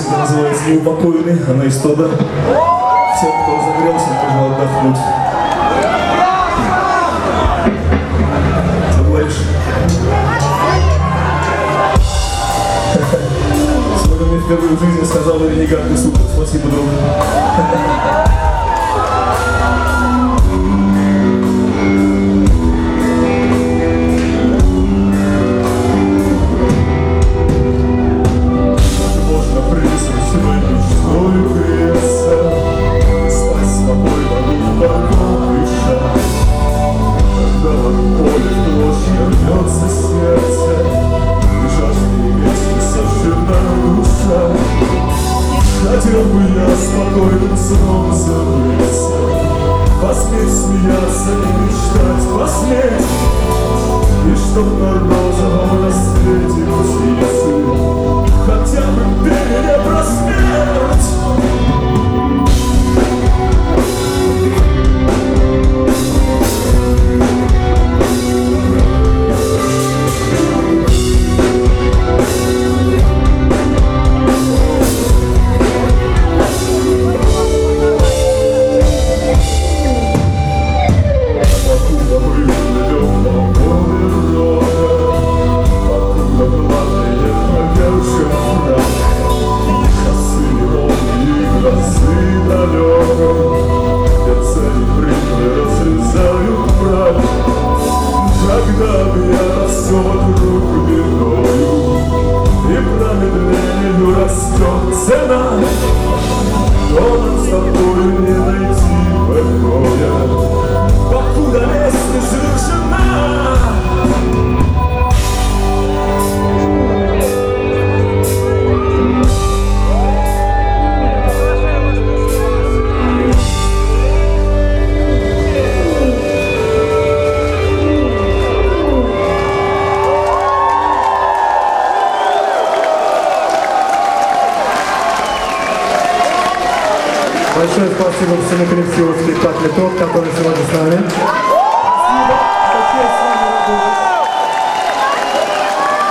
Песня называется «Неупокоенный», она из Тода. Всем, кто разогрелся, пожалуй, отдохнуть. Что говоришь? Сегодня мне впервые в жизни сказал ренегатный супер. Спасибо, друг. Хотел бы я спокойным сном забыться, посметь смеяться и мечтать, посметь, и чтоб на розовом рассвете птицы хотя бы пели про смерть. Когда меня все вокруг бедою и промедлению растет цена, то нам с тобой не найти покоя, покуда не завершена. Большое спасибо всему коллективу спектакля «Тот», который сегодня с нами.